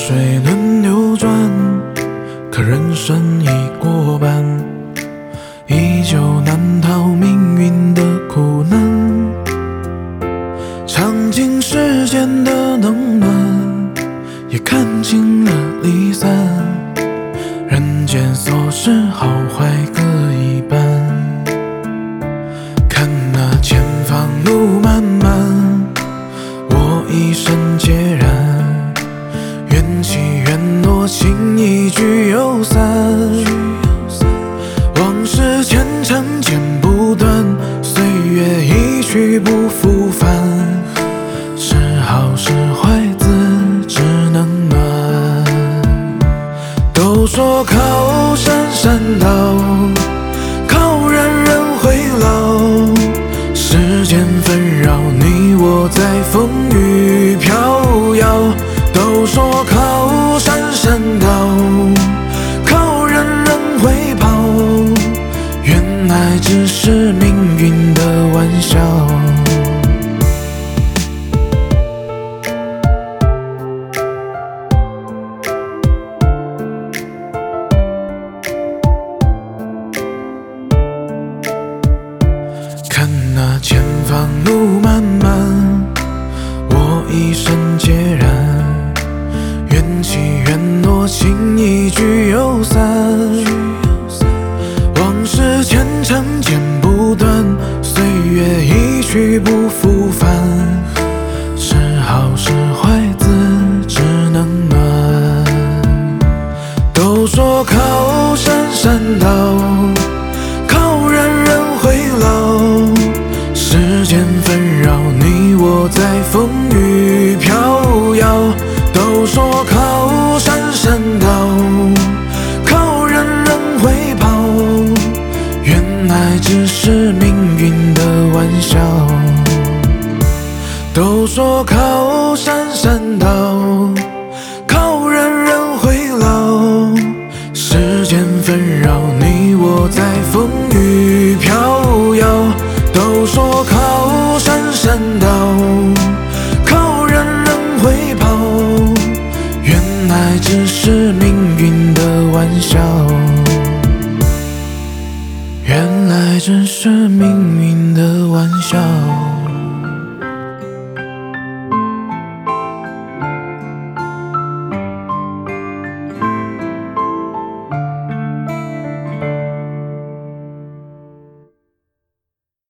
水轮流转，可人生已过半，依旧难逃命运的苦难。尝尽世间的冷暖，也看清了离散，人间琐事好坏各一半。看那前方路漫漫，我已身孑然，缘起缘落情一去又散。往事前尘剪不断，岁月一去不复返，是好是坏自知能暖。都说靠山山倒，靠人人会老，世间纷扰，你我在风雨飘摇。都说靠山山倒，靠人人会跑，原来只是命运的玩笑。看那前方路漫漫，我已身孑然，缘起缘落情一去又散。往事前尘剪不断，岁月一去不复返，是好是坏自知能暖。都说靠山山倒，靠人人会老，世间纷扰，你我在风雨飘摇。都说靠山山倒，靠人人会跑，原来只是命运的玩笑。都说靠山山倒，靠人人会老，世间纷扰，你我在风雨飘摇。都说靠